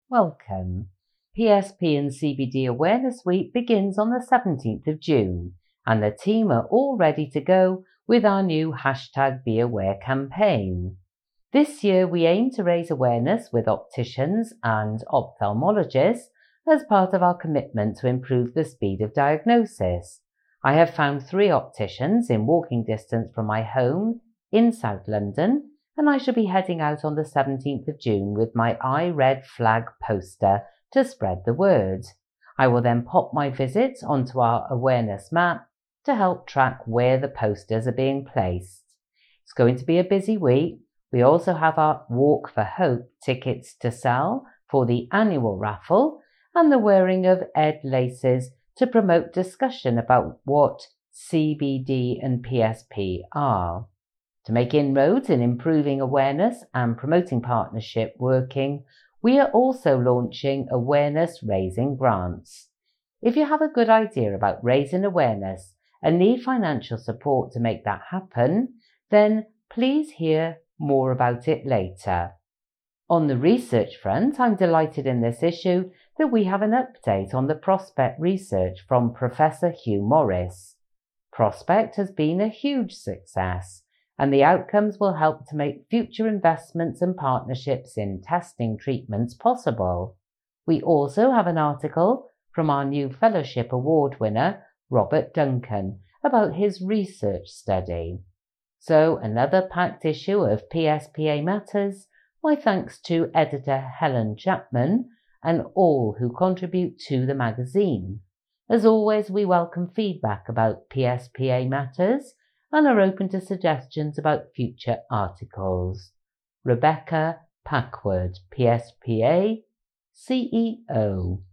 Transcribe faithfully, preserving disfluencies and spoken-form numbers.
Welcome. P S P and C B D Awareness Week begins on the seventeenth of June, and the team are all ready to go with our new hashtag Be Aware campaign. This year we aim to raise awareness with opticians and ophthalmologists as part of our commitment to improve the speed of diagnosis. I have found three opticians in walking distance from my home in South London, and I shall be heading out on the seventeenth of June with my I Red Flag poster to spread the word. I will then pop my visits onto our awareness map to help track where the posters are being placed. It's going to be a busy week. We also have our Walk for Hope tickets to sell for the annual raffle and the wearing of Ed laces to promote discussion about what C B D and P S P are. To make inroads in improving awareness and promoting partnership working, we are also launching awareness-raising grants. If you have a good idea about raising awareness and need financial support to make that happen, then please hear more about it later. On the research front, I'm delighted in this issue that we have an update on the Prospect research from Professor Hugh Morris. Prospect has been a huge success, and the outcomes will help to make future investments and partnerships in testing treatments possible. We also have an article from our new Fellowship Award winner, Robert Duncan, about his research study. So another packed issue of P S P A Matters. My thanks to editor Helen Chapman and all who contribute to the magazine. As always, we welcome feedback about P S P A Matters and are open to suggestions about future articles. Rebecca Packwood, P S P A C E O.